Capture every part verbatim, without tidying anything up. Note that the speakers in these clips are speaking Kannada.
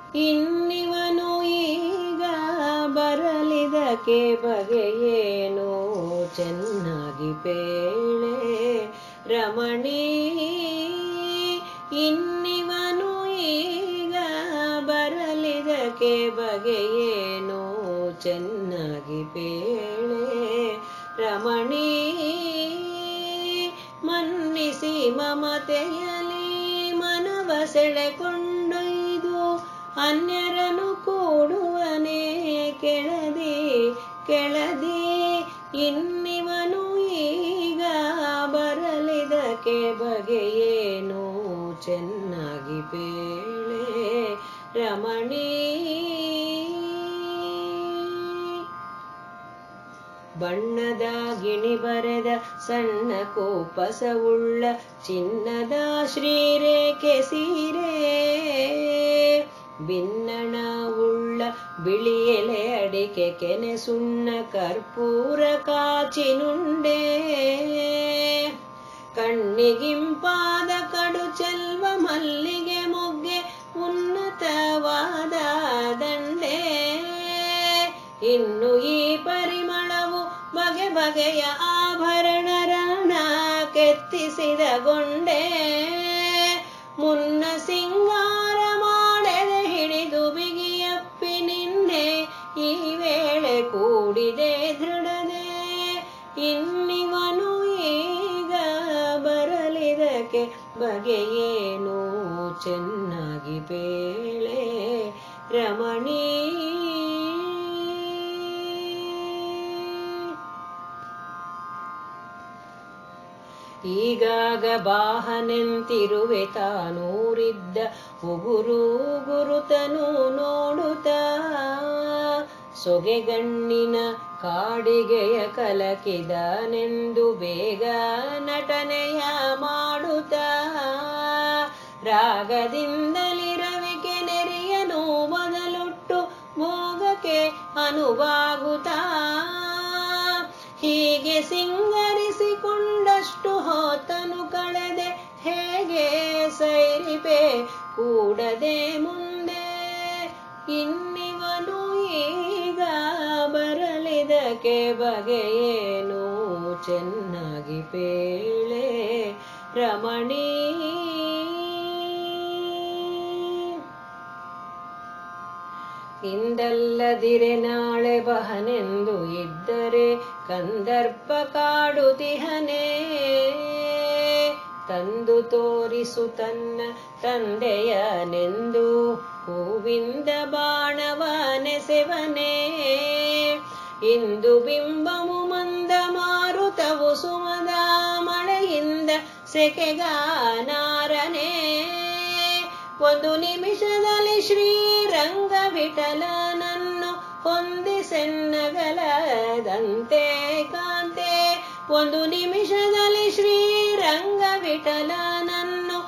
ಇನ್ನಿವನು ಈಗ ಬರಲಿದಕ್ಕೆ ಬಗೆಯೇನು ಚೆನ್ನಾಗಿ ಪೇಳೆ ರಮಣೀ. ಇನ್ನಿವನು ಈಗ ಬರಲಿದಕ್ಕೆ ಬಗೆಯೇನು ಚೆನ್ನಾಗಿ ಪೇಳೆ ರಮಣೀ. ಮನ್ನಿಸಿ ಮಮತೆಯಲಿ ಮನವ ಸೆಳೆಕೊಂಡೊಯ್ದು ಅನ್ಯರನು ಕೂಡುವನೇ ಕೆಳದಿ ಕೆಳದಿ. ಇನ್ನಿವನು ಈಗ ಬರಲಿದಕ್ಕೆ ಬಗೆಯೇನು ಚೆನ್ನಾಗಿ ಪೇಳೆ ರಮಣೀ. ಬಣ್ಣದ ಗಿಣಿ ಬರೆದ ಸಣ್ಣ ಕೋಪಸವುಳ್ಳ ಚಿನ್ನದ ಶ್ರೀರೇಖೆ ಸೀರೆ, ಬಿನ್ನಣವುಳ್ಳ ಬಿಳಿ ಎಲೆ ಅಡಿಕೆ ಕೆನೆ ಸುಣ್ಣ ಕರ್ಪೂರ ಕಾಚಿನುಂಡೆ, ಕಣ್ಣಿಗಿಂಪಾದ ಕಡು ಚೆಲ್ವ ಮಲ್ಲಿಗೆ ಮೊಗ್ಗೆ ಉನ್ನತವಾದ ದಂಡೆ. ಇನ್ನು ಈ ಪರಿಮಳವು ಬಗೆ ಬಗೆಯ ಆಭರಣ ರಾಣ ಕೆತ್ತಿಸಿದ ಗೊಂಡೆ. ಮುನ್ನ ಸಿಂಗಾರ ಮಾಡದೆ ಹಿಡಿದು ಬಿಗಿಯಪ್ಪಿ ನಿನ್ನೆ ಈ ವೇಳೆ ಕೂಡಿದೆ ದೃಢದೆ. ಇನ್ನಿವನು ಈಗ ಬರಲಿದಕ್ಕೆ ಬಗೆಯೇನು ಚೆನ್ನಾಗಿ ಪೇಳೆ ರಮಣೀ. ಈಗಾಗ ಬಾಹನೆಂತಿರುವೆ ತಾನೂರಿದ್ದ ಉಗುರು ಗುರುತನು ನೋಡುತ್ತಾ, ಸೊಗೆಗಣ್ಣಿನ ಕಾಡಿಗೆಯ ಕಲಕಿದನೆಂದು ಬೇಗ ನಟನೆಯ ಮಾಡುತ್ತಾ, ರಾಗದಿಂದಲಿ ರವಿಕೆ ನೆರೆಯನು ಮೊದಲುಟ್ಟು ಭೋಗಕ್ಕೆ ಅನುವಾಗುತ್ತಾ. ಹೀಗೆ ಸಿಂಗರಿಸಿಕೊಂಡಷ್ಟು ಹೊತ್ತನು ಕಳೆದೆ ಹೇಗೆ ಸೈರಿಪೆ ಕೂಡದೆ ಮುಂದೆ. ಇನ್ನಿವನು ಈಗ ಬರಲಿದಕ್ಕೆ ಬಗೆಯೇನು ಚೆನ್ನಾಗಿ ಪೇಳೆ ರಮಣೀ. ಇಂದಲ್ಲದಿರೆ ನಾಳೆ ಬಹನೆಂದು ಇದ್ದರೆ ಕಂದರ್ಪ ಕಾಡುತಿಹನೇ, ತಂದು ತೋರಿಸು ತನ್ನ ತಂದೆಯನೆಂದು ಹೂವಿಂದ ಬಾಣವನೆಸೆವನೇ. ಇಂದು ಬಿಂಬಮು ಮಂದ ಮಾರುತವು ಸುಮದ ಮಳೆಯಿಂದ ಸೆಕೆಗಾನಾರನೇ. ಒಂದು ನಿಮಿಷದಲ್ಲಿ ಶ್ರೀರಂಗ ವಿಠಲನನ್ನು ಹೊಂದಿಸೆನ್ನಗಲದಂತೆ ಕಾಂತೆ. ಒಂದು ನಿಮಿಷದಲ್ಲಿ ಶ್ರೀರಂಗ ವಿಠಲನನ್ನು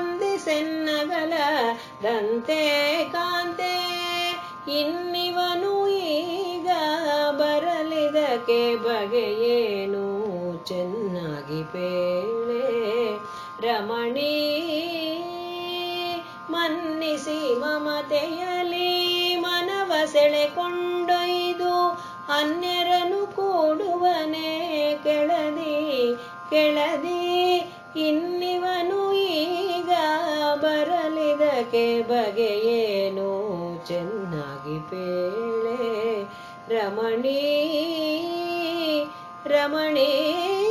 ಹೊಂದಿಸೆನ್ನಗಲದಂತೆ ಕಾಂತೆ. ಇನ್ನಿವನು ಈಗ ಬರಲಿದಕ್ಕೆ ಬಗೆಯೇನು ಚೆನ್ನಾಗಿ ಪೇಳೆ ರಮಣೀ. ಮನ್ನಿಸಿ ಮಮತೆಯಲಿ ಮನವ ಸೆಳೆಕೊಂಡೊಯ್ದು ಅನ್ಯರನು ಕೂಡುವನೇ ಕೆಳದಿ ಕೆಳದಿ. ಇನ್ನಿವನು ಈಗ ಬರಲಿದಕ್ಕೆ ಬಗೆಯೇನು ಚೆನ್ನಾಗಿ ಪೇಳೆ ರಮಣೀ ರಮಣೀ.